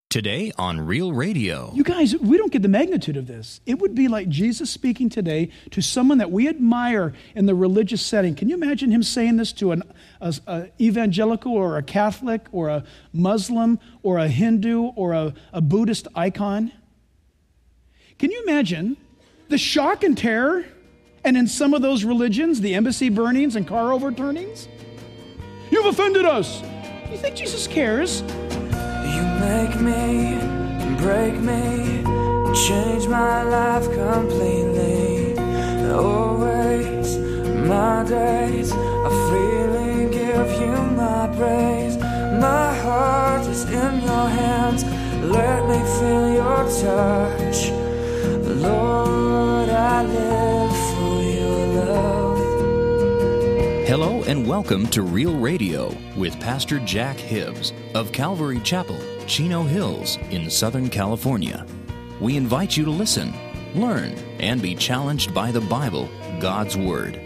Today on Real Radio. You guys, we don't get the magnitude of this. It would be like Jesus speaking today to someone that we admire in the religious setting. Can you imagine him saying this to an evangelical or a Catholic or a Muslim or a Hindu or a Buddhist icon? Can you imagine the shock and terror? And in some of those religions, the embassy burnings and car overturnings? You've offended us. You think Jesus cares? You make me, break me, change my life completely. Always, my days are freely give you my praise. My heart is in your hands, let me feel your touch. Lord, I live for your love. Hello and welcome to Real Radio with Pastor Jack Hibbs of Calvary Chapel, Chino Hills in Southern California. We invite you to listen, learn, and be challenged by the Bible, God's Word.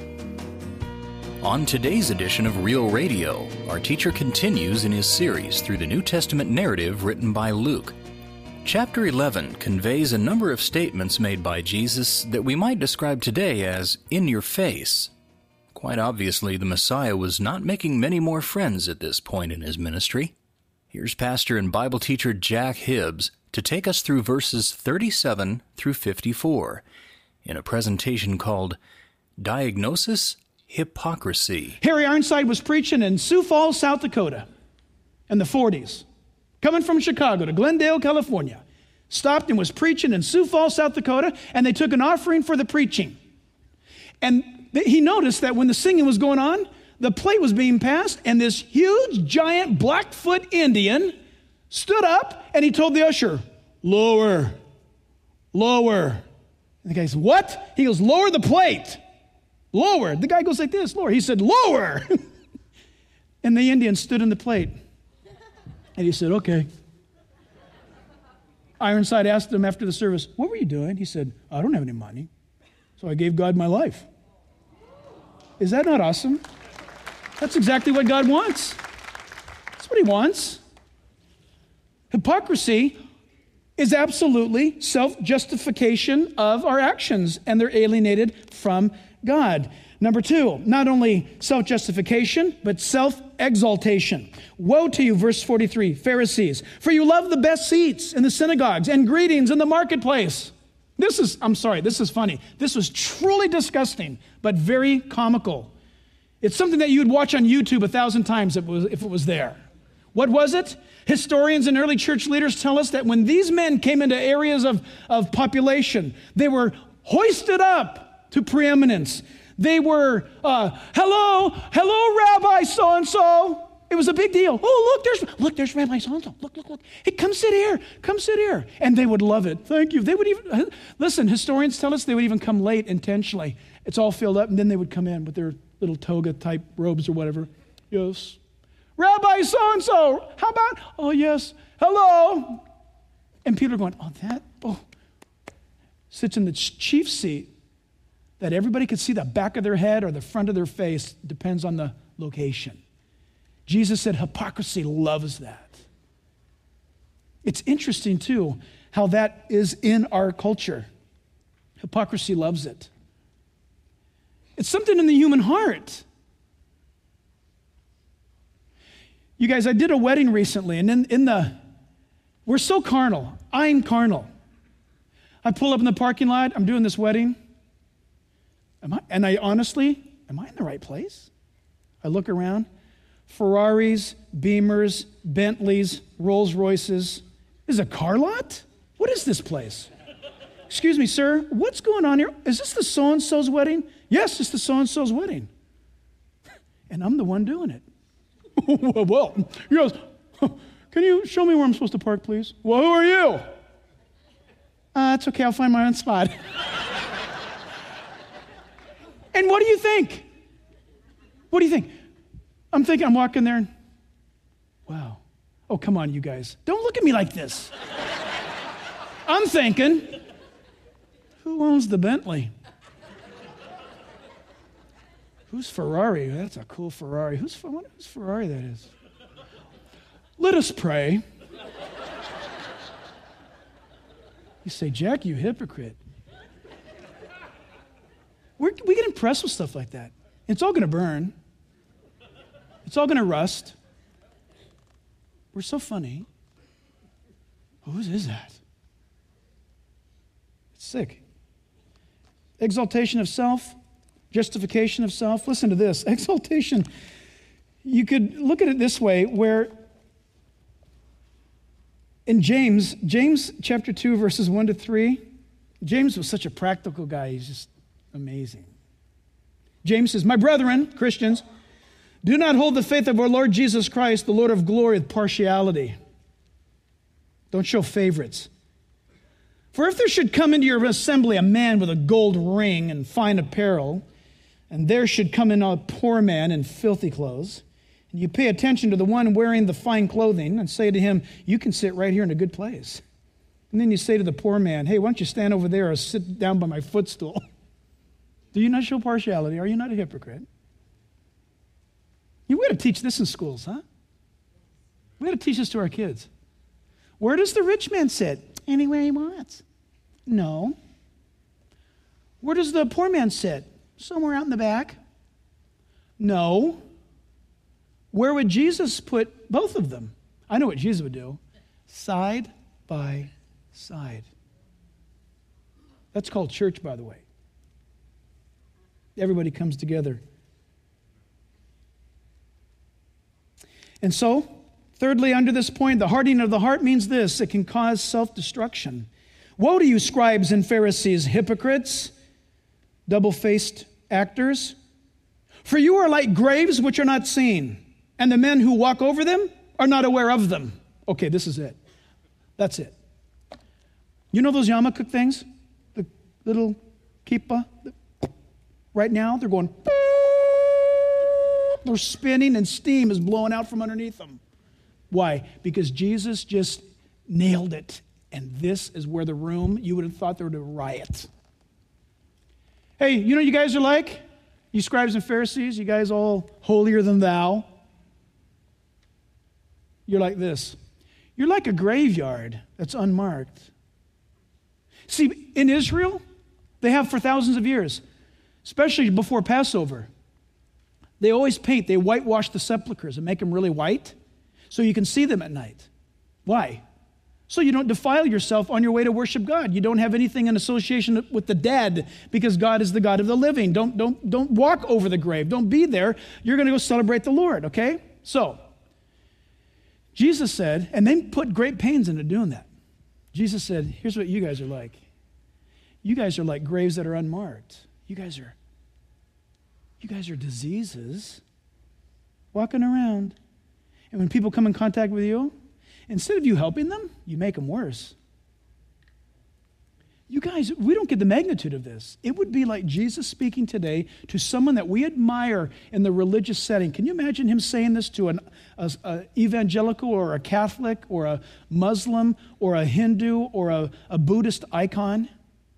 On today's edition of Real Radio, our teacher continues in his series through the New Testament narrative written by Luke. Chapter 11 conveys a number of statements made by Jesus that we might describe today as in your face. Quite obviously, the Messiah was not making many more friends at this point in his ministry. Here's pastor and Bible teacher Jack Hibbs to take us through verses 37 through 54 in a presentation called Diagnosis Hypocrisy. Harry Ironside was preaching in Sioux Falls, South Dakota in the 40s, coming from Chicago to Glendale, California. Stopped and was preaching in Sioux Falls, South Dakota, and they took an offering for the preaching. And he noticed that when the singing was going on, the plate was being passed, and this huge, giant Blackfoot Indian stood up, and he told the usher, lower, lower. And the guy said, what? He goes, lower the plate. Lower. The guy goes like this, lower. He said, lower. And the Indian stood in the plate. And he said, okay. Ironside asked him after the service, what were you doing? He said, I don't have any money, so I gave God my life. Is that not awesome? That's exactly what God wants. That's what he wants. Hypocrisy is absolutely self-justification of our actions, and they're alienated from God. Number two, not only self-justification, but self-exaltation. Woe to you, verse 43, Pharisees, for you love the best seats in the synagogues and greetings in the marketplace. This is funny. This was truly disgusting, but very comical. It's something that you'd watch on YouTube 1,000 times if it was there. What was it? Historians and early church leaders tell us that when these men came into areas of population, they were hoisted up to preeminence. They were, hello, Rabbi so-and-so. It was a big deal. Oh, look, there's Rabbi so-and-so. Look. Hey, come sit here. And they would love it. Thank you. They would even, listen, historians tell us they would even come late intentionally. It's all filled up, and then they would come in with their little toga-type robes or whatever. Yes. Rabbi so-and-so, how about, oh, yes, hello. And people are going, sits in the chief seat that everybody could see the back of their head or the front of their face, depends on the location. Jesus said hypocrisy loves that. It's interesting, too, how that is in our culture. Hypocrisy loves it. It's something in the human heart. You guys, I did a wedding recently, and we're so carnal. I'm carnal. I pull up in the parking lot. I'm doing this wedding. Am I in the right place? I look around. Ferraris, Beamers, Bentleys, Rolls Royces. This is a car lot? What is this place? Excuse me, sir, what's going on here? Is this the so-and-so's wedding? Yes, it's the so-and-so's wedding. And I'm the one doing it. Well, he goes, can you show me where I'm supposed to park, please? Well, who are you? It's okay, I'll find my own spot. And what do you think? What do you think? I'm walking there and, wow. Oh, come on, you guys. Don't look at me like this. I'm thinking, who owns the Bentley? Who's Ferrari? That's a cool Ferrari. Whose Ferrari that is? Let us pray. You say, Jack, you hypocrite. We get impressed with stuff like that. It's all going to burn. It's all going to rust. We're so funny. Whose is that? It's sick. Exaltation of self, justification of self. Listen to this. Exaltation, you could look at it this way, where in James chapter 2, verses 1 to 3, James was such a practical guy. He's just amazing. James says, my brethren, Christians, do not hold the faith of our Lord Jesus Christ, the Lord of glory, with partiality. Don't show favorites. For if there should come into your assembly a man with a gold ring and fine apparel, and there should come in a poor man in filthy clothes, and you pay attention to the one wearing the fine clothing and say to him, you can sit right here in a good place. And then you say to the poor man, hey, why don't you stand over there or sit down by my footstool? Do you not show partiality? Are you not a hypocrite? We got to teach this in schools, huh? We got to teach this to our kids. Where does the rich man sit? Anywhere he wants. No. Where does the poor man sit? Somewhere out in the back. No. Where would Jesus put both of them? I know what Jesus would do. Side by side. That's called church, by the way. Everybody comes together. And so, thirdly, under this point, the hardening of the heart means this: it can cause self-destruction. Woe to you, scribes and Pharisees, hypocrites, double-faced actors! For you are like graves which are not seen, and the men who walk over them are not aware of them. Okay, this is it. That's it. You know those yarmulke things? The little kippah? Right now, they're going... They're spinning and steam is blowing out from underneath them. Why? Because Jesus just nailed it. And this is where the room, you would have thought there would be a riot. Hey, you know what you guys are like? You scribes and Pharisees, you guys all holier than thou. You're like this. You're like a graveyard that's unmarked. See, in Israel, they have for thousands of years, especially before Passover, they always paint, they whitewash the sepulchres and make them really white so you can see them at night. Why? So you don't defile yourself on your way to worship God. You don't have anything in association with the dead because God is the God of the living. Don't walk over the grave. Don't be there. You're going to go celebrate the Lord, okay? So, Jesus said, and they put great pains into doing that. Jesus said, here's what you guys are like. You guys are like graves that are unmarked. You guys are diseases walking around. And when people come in contact with you, instead of you helping them, you make them worse. You guys, we don't get the magnitude of this. It would be like Jesus speaking today to someone that we admire in the religious setting. Can you imagine him saying this to an evangelical or a Catholic or a Muslim or a Hindu or a Buddhist icon?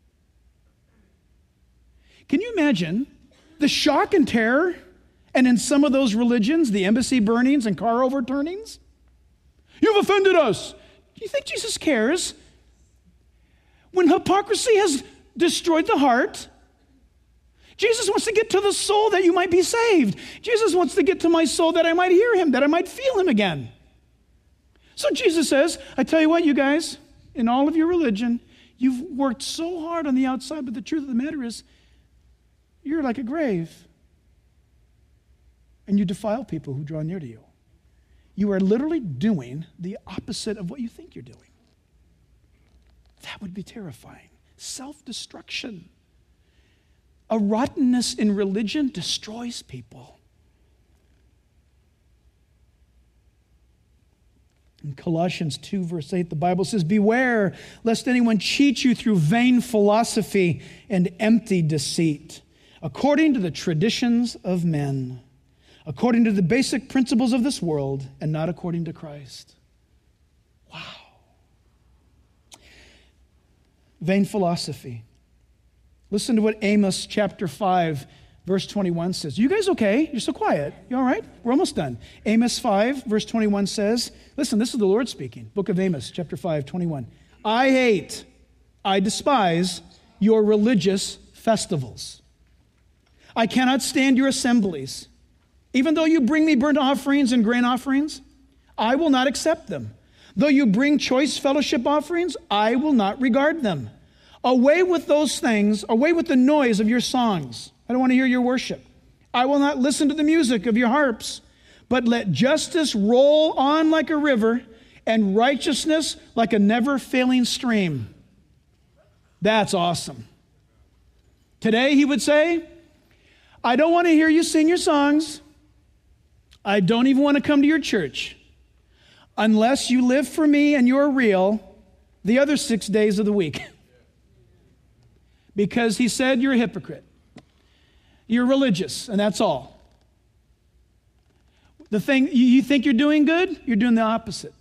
Can you imagine the shock and terror, and in some of those religions, the embassy burnings and car overturnings? You've offended us. Do you think Jesus cares? When hypocrisy has destroyed the heart, Jesus wants to get to the soul that you might be saved. Jesus wants to get to my soul that I might hear him, that I might feel him again. So Jesus says, I tell you what, you guys, in all of your religion, you've worked so hard on the outside, but the truth of the matter is, you're like a grave. And you defile people who draw near to you. You are literally doing the opposite of what you think you're doing. That would be terrifying. Self-destruction. A rottenness in religion destroys people. In Colossians 2, verse 8, the Bible says, beware lest anyone cheat you through vain philosophy and empty deceit, according to the traditions of men, according to the basic principles of this world, and not according to Christ. Wow. Vain philosophy. Listen to what Amos chapter 5, verse 21 says. You guys okay? You're so quiet. You all right? We're almost done. Amos 5, verse 21 says, listen, this is the Lord speaking. Book of Amos, chapter 5, 21. I hate I despise your religious festivals. I cannot stand your assemblies. Even though you bring me burnt offerings and grain offerings, I will not accept them. Though you bring choice fellowship offerings, I will not regard them. Away with those things, away with the noise of your songs. I don't want to hear your worship. I will not listen to the music of your harps, but let justice roll on like a river and righteousness like a never-failing stream. That's awesome. Today, he would say, I don't want to hear you sing your songs. I don't even want to come to your church unless you live for me and you're real the other 6 days of the week. Because he said you're a hypocrite. You're religious, and that's all. The thing, you think you're doing good, you're doing the opposite.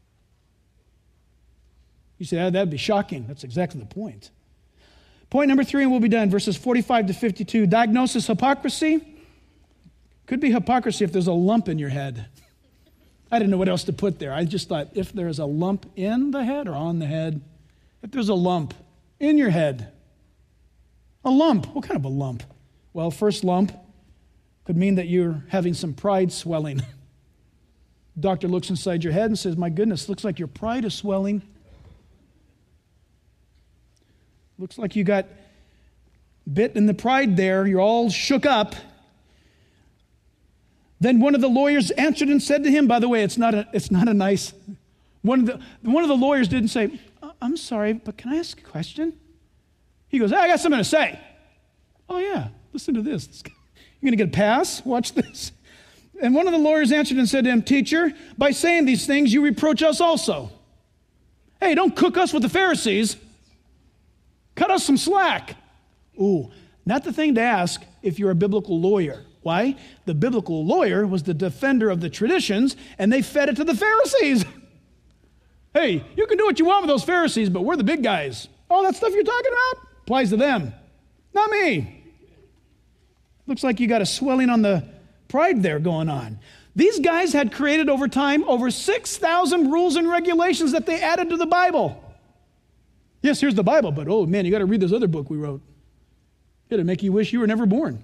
You say, oh, that'd be shocking. That's exactly the point. Point number 3, and we'll be done, verses 45 to 52. Diagnosis, hypocrisy. Could be hypocrisy if there's a lump in your head. I didn't know what else to put there. I just thought if there's a lump in the head or on the head, if there's a lump in your head. A lump. What kind of a lump? Well, first lump could mean that you're having some pride swelling. Doctor looks inside your head and says, my goodness, looks like your pride is swelling. Looks like you got bit in the pride there. You're all shook up. Then one of the lawyers answered and said to him, by the way, it's not a nice, one of the lawyers didn't say, I'm sorry, but can I ask a question? He goes, hey, I got something to say. Oh yeah, listen to this. You're going to get a pass? Watch this. And one of the lawyers answered and said to him, teacher, by saying these things, you reproach us also. Hey, don't cook us with the Pharisees. Cut us some slack. Ooh, not the thing to ask if you're a biblical lawyer. Why? The biblical lawyer was the defender of the traditions, and they fed it to the Pharisees. Hey, you can do what you want with those Pharisees, but we're the big guys. All that stuff you're talking about applies to them, not me. Looks like you got a swelling on the pride there going on. These guys had created over time over 6,000 rules and regulations that they added to the Bible. Yes, here's the Bible, but oh man, you got to read this other book we wrote. It'll make you wish you were never born.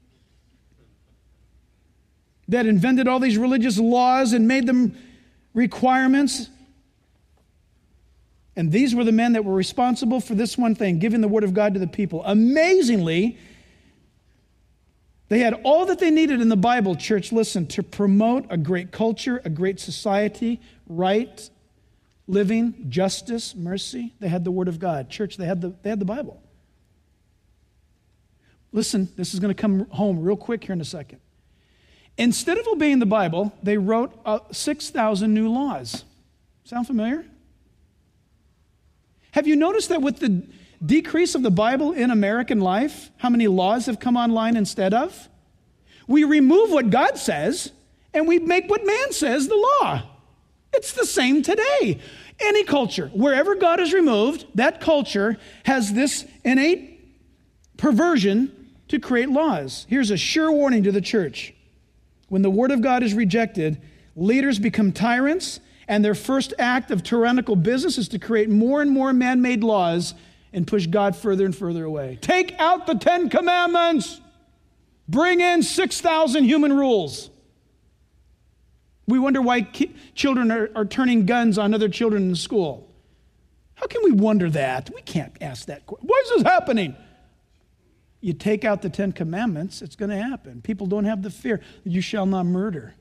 That invented all these religious laws and made them requirements. And these were the men that were responsible for this one thing, giving the word of God to the people. Amazingly, they had all that they needed in the Bible, church, listen, to promote a great culture, a great society, right, living, justice, mercy. They had the word of God. Church, they had the Bible. Listen, this is going to come home real quick here in a second. Instead of obeying the Bible, they wrote 6,000 new laws. Sound familiar? Have you noticed that with the decrease of the Bible in American life, how many laws have come online instead of? We remove what God says, and we make what man says the law. It's the same today. Any culture, wherever God is removed, that culture has this innate perversion to create laws. Here's a sure warning to the church. When the word of God is rejected, leaders become tyrants, and their first act of tyrannical business is to create more and more man-made laws and push God further and further away. Take out the 10 Commandments. Bring in 6,000 human rules. We wonder why children are turning guns on other children in school. How can we wonder that? We can't ask that question. Why is this happening? You take out the 10 Commandments, it's going to happen. People don't have the fear. You shall not murder.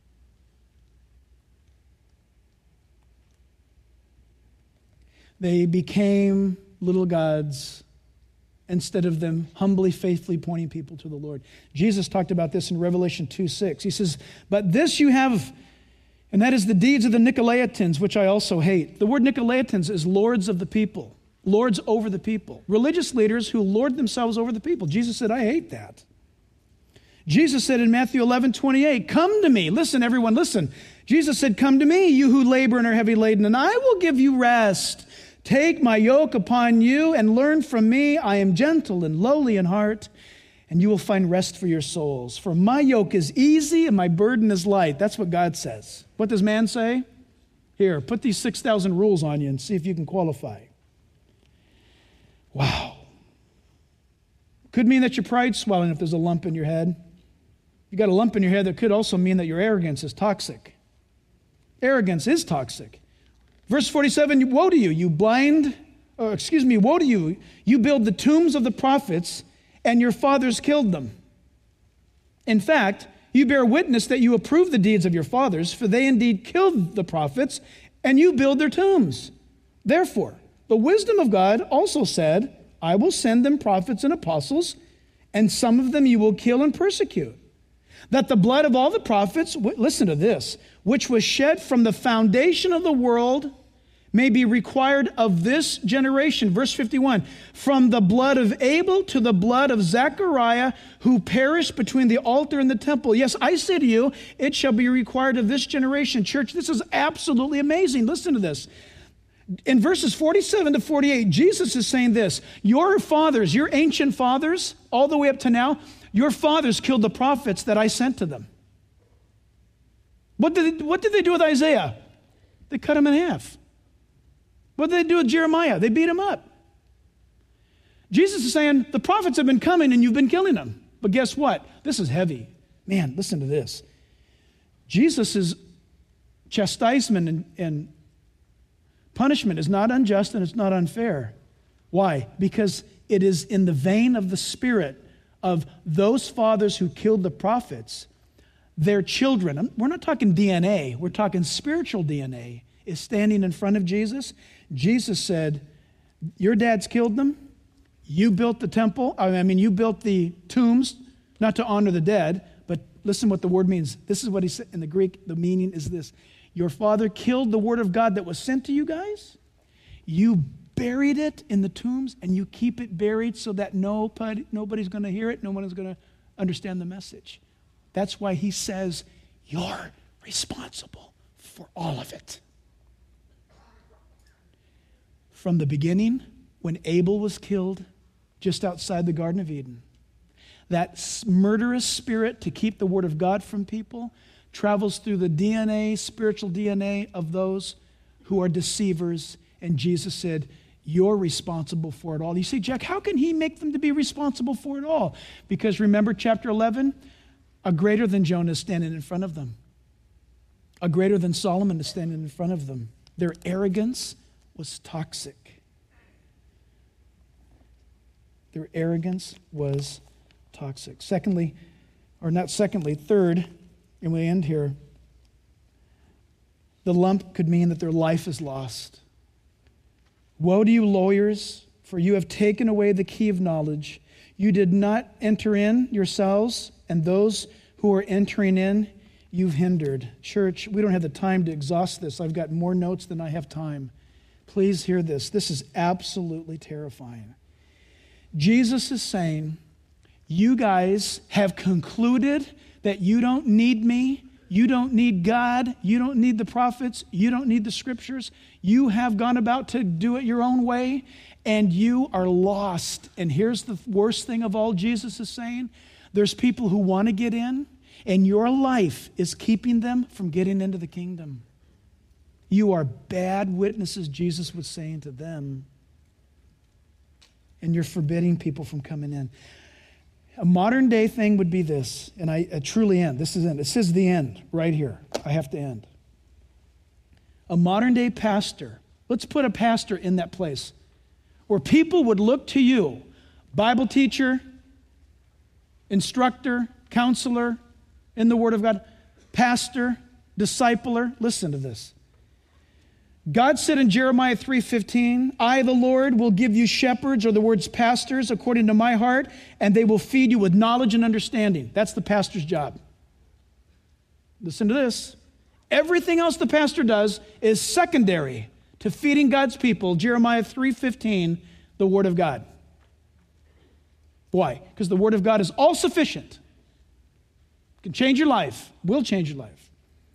They became little gods instead of them humbly, faithfully pointing people to the Lord. Jesus talked about this in Revelation 2:6. He says, but this you have, and that is the deeds of the Nicolaitans, which I also hate. The word Nicolaitans is lords of the people. Lords over the people. Religious leaders who lord themselves over the people. Jesus said, I hate that. Jesus said in Matthew 11:28, come to me. Listen, everyone, listen. Jesus said, come to me, you who labor and are heavy laden, and I will give you rest. Take my yoke upon you and learn from me. I am gentle and lowly in heart, and you will find rest for your souls. For my yoke is easy and my burden is light. That's what God says. What does man say? Here, put these 6,000 rules on you and see if you can qualify. Wow. Could mean that your pride's swelling if there's a lump in your head. You got a lump in your head that could also mean that your arrogance is toxic. Arrogance is toxic. Verse 47, woe to you, woe to you, you build the tombs of the prophets, and your fathers killed them. In fact, you bear witness that you approve the deeds of your fathers, for they indeed killed the prophets, and you build their tombs. Therefore, the wisdom of God also said, I will send them prophets and apostles, and some of them you will kill and persecute. That the blood of all the prophets, listen to this, which was shed from the foundation of the world, may be required of this generation. Verse 51, from the blood of Abel to the blood of Zechariah, who perished between the altar and the temple. Yes, I say to you, it shall be required of this generation. Church, this is absolutely amazing. Listen to this. In verses 47 to 48, Jesus is saying this, your fathers, your ancient fathers, all the way up to now, your fathers killed the prophets that I sent to them. What did they do with Isaiah? They cut him in half. What did they do with Jeremiah? They beat him up. Jesus is saying, the prophets have been coming and you've been killing them. But guess what? This is heavy. Man, listen to this. Jesus' chastisement and punishment is not unjust and it's not unfair. Why? Because it is in the vein of the spirit of those fathers who killed the prophets. Their children, we're not talking DNA, we're talking spiritual DNA, is standing in front of Jesus. Jesus said, your dads killed them. You built the temple. You built the tombs, not to honor the dead, but listen what the word means. This is what he said in the Greek. The meaning is this. Your father killed the word of God that was sent to you guys. You buried it in the tombs, and you keep it buried so that nobody's going to hear it. No one is going to understand the message. That's why he says, you're responsible for all of it. From the beginning, when Abel was killed just outside the Garden of Eden, that murderous spirit to keep the word of God from people travels through the DNA, spiritual DNA of those who are deceivers. And Jesus said, you're responsible for it all. You say, Jack, how can he make them to be responsible for it all? Because remember chapter 11, a greater than Jonah is standing in front of them. A greater than Solomon is standing in front of them. Their arrogance was toxic. Their arrogance was toxic. Third, and we end here, the lump could mean that their life is lost. Woe to you, lawyers, for you have taken away the key of knowledge. You did not enter in yourselves, and those who are entering in, you've hindered. Church, we don't have the time to exhaust this. I've got more notes than I have time. Please hear this. This is absolutely terrifying. Jesus is saying, you guys have concluded that you don't need me, you don't need God, you don't need the prophets, you don't need the scriptures. You have gone about to do it your own way, and you are lost. And here's the worst thing of all Jesus is saying. There's people who want to get in, and your life is keeping them from getting into the kingdom. You are bad witnesses, Jesus was saying to them. And you're forbidding people from coming in. A modern day thing would be this, and I truly end. This is end. It says the end right here. I have to end. A modern day pastor, let's put a pastor in that place, where people would look to you, Bible teacher, instructor, counselor in the Word of God, pastor, discipler. Listen to this. God said in Jeremiah 3:15, I, the Lord, will give you shepherds, or the words pastors, according to my heart, and they will feed you with knowledge and understanding. That's the pastor's job. Listen to this. Everything else the pastor does is secondary to feeding God's people. Jeremiah 3:15, the Word of God. Why? Because the Word of God is all sufficient. It can change your life, will change your life.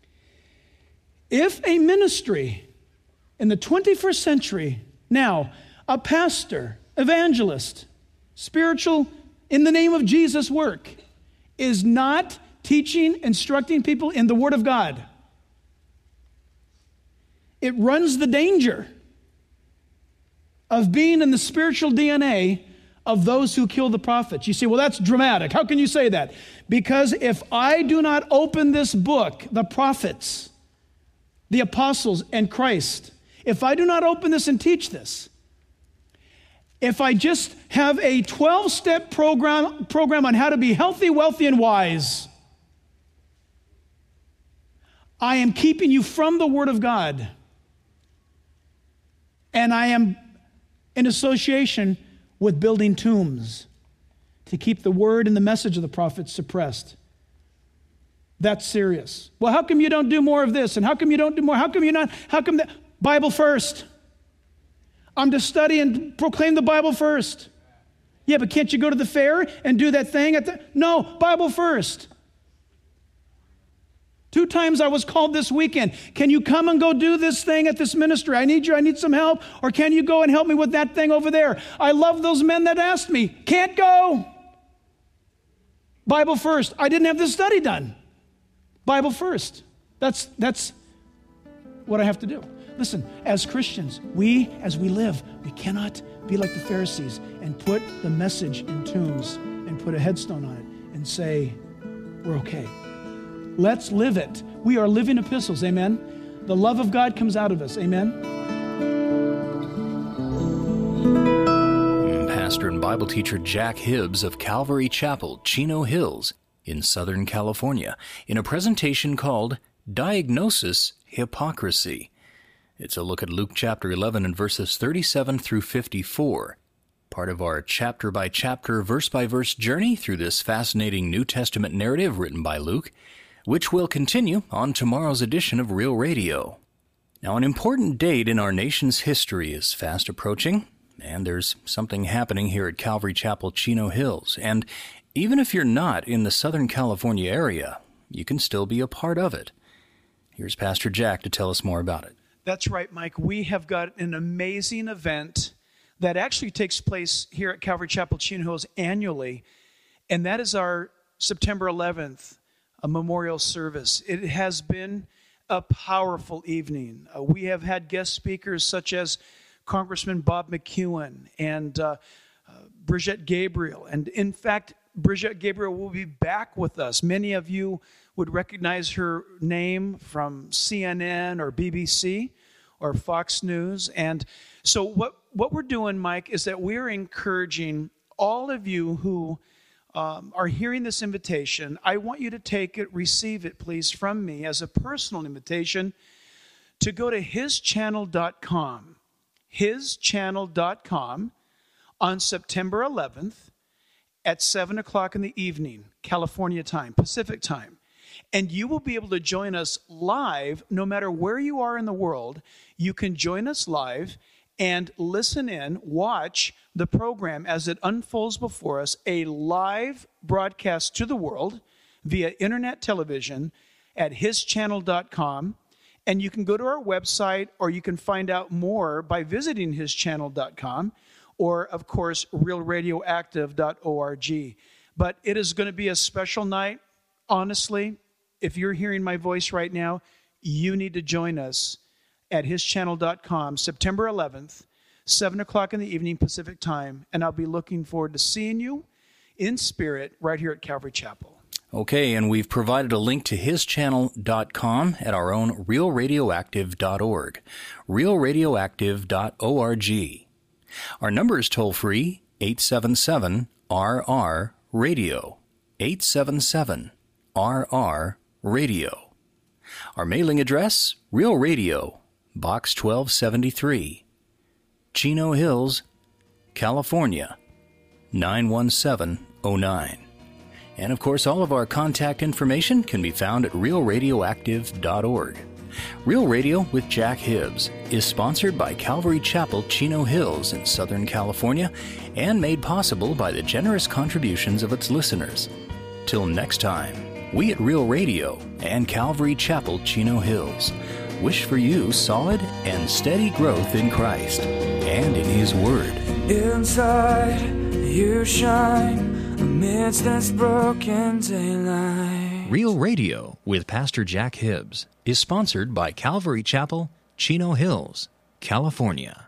If a ministry in the 21st century, now, a pastor, evangelist, spiritual, in the name of Jesus work, is not teaching, instructing people in the Word of God, it runs the danger of being in the spiritual DNA of those who kill the prophets. You say, well, that's dramatic. How can you say that? Because if I do not open this book, the prophets, the apostles, and Christ, if I do not open this and teach this, if I just have a 12-step program on how to be healthy, wealthy, and wise, I am keeping you from the Word of God. And I am in association with building tombs to keep the word and the message of the prophets suppressed. That's serious. Well, how come you don't do more of this? And how come you don't do more? How come you not? How come that? Bible first. I'm to study and proclaim the Bible first. Yeah, but can't you go to the fair and do that thing at the... No, Bible first. 2 times I was called this weekend. Can you come and go do this thing at this ministry? I need you. I need some help. Or can you go and help me with that thing over there? I love those men that asked me. Can't go. Bible first. I didn't have the study done. Bible first. That's what I have to do. Listen, as Christians, as we live, we cannot be like the Pharisees and put the message in tombs and put a headstone on it and say, we're okay. Let's live it. We are living epistles, amen? The love of God comes out of us, amen? Pastor and Bible teacher Jack Hibbs of Calvary Chapel, Chino Hills, in Southern California, in a presentation called Diagnosis Hypocrisy. It's a look at Luke chapter 11 and verses 37 through 54, part of our chapter-by-chapter, verse-by-verse journey through this fascinating New Testament narrative written by Luke, which will continue on tomorrow's edition of Real Radio. Now, an important date in our nation's history is fast approaching, and there's something happening here at Calvary Chapel, Chino Hills. And even if you're not in the Southern California area, you can still be a part of it. Here's Pastor Jack to tell us more about it. That's right, Mike. We have got an amazing event that actually takes place here at Calvary Chapel, Chino Hills annually, and that is our September 11th a memorial service. It has been a powerful evening. We have had guest speakers such as Congressman Bob McEwen and Bridget Gabriel. And in fact, Bridget Gabriel will be back with us. Many of you would recognize her name from CNN or BBC or Fox News. And so what we're doing, Mike, is that we're encouraging all of you who are hearing this invitation. I want you to take it, receive it, please, from me as a personal invitation to go to hischannel.com. hischannel.com on September 11th at 7 o'clock in the evening, California time, Pacific time. And you will be able to join us live no matter where you are in the world. You can join us live and listen in, watch the program as it unfolds before us, a live broadcast to the world via internet television at hischannel.com. And you can go to our website, or you can find out more by visiting hischannel.com, or, of course, realradioactive.org. But it is going to be a special night. Honestly, if you're hearing my voice right now, you need to join us at hischannel.com, September 11th, 7 o'clock in the evening Pacific time, and I'll be looking forward to seeing you in spirit right here at Calvary Chapel. Okay, and we've provided a link to hischannel.com at our own realradioactive.org, realradioactive.org. Our number is toll-free, 877-RR-RADIO, 877-RR-RADIO. Our mailing address, Real Radio, Box 1273, Chino Hills, California, 91709. And of course, all of our contact information can be found at realradioactive.org. Real Radio with Jack Hibbs is sponsored by Calvary Chapel, Chino Hills in Southern California and made possible by the generous contributions of its listeners. Till next time, we at Real Radio and Calvary Chapel, Chino Hills wish for you solid and steady growth in Christ and in His Word. Inside you shine amidst this broken daylight. Real Radio with Pastor Jack Hibbs is sponsored by Calvary Chapel, Chino Hills, California.